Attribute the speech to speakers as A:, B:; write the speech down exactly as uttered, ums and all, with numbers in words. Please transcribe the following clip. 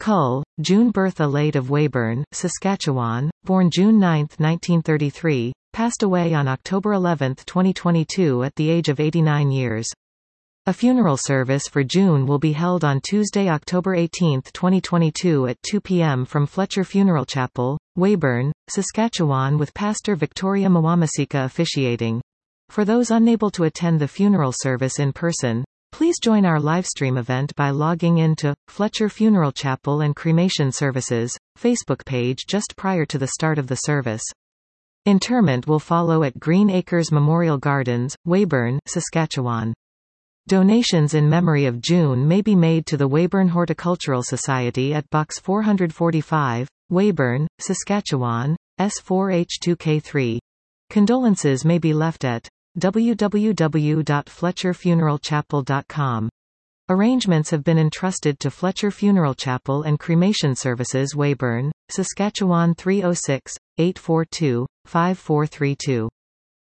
A: Cull, June Bertha Lade of Weyburn, Saskatchewan, born June ninth nineteen thirty-three, passed away on October eleventh twenty twenty-two at the age of eighty-nine years. A funeral service for June will be held on Tuesday, October eighteenth twenty twenty-two at two p m from Fletcher Funeral Chapel, Weyburn, Saskatchewan, with Pastor Victoria Mwamasika officiating. For those unable to attend the funeral service in person, please join our livestream event by logging in to Fletcher Funeral Chapel and Cremation Services Facebook page just prior to the start of the service. Interment will follow at Green Acres Memorial Gardens, Weyburn, Saskatchewan. Donations in memory of June may be made to the Weyburn Horticultural Society at Box four forty-five, Weyburn, Saskatchewan, S four H two K three. Condolences may be left at w w w dot fletcher funeral chapel dot com. Arrangements have been entrusted to Fletcher Funeral Chapel and Cremation Services, Weyburn, Saskatchewan three oh six, eight four two, five four three two.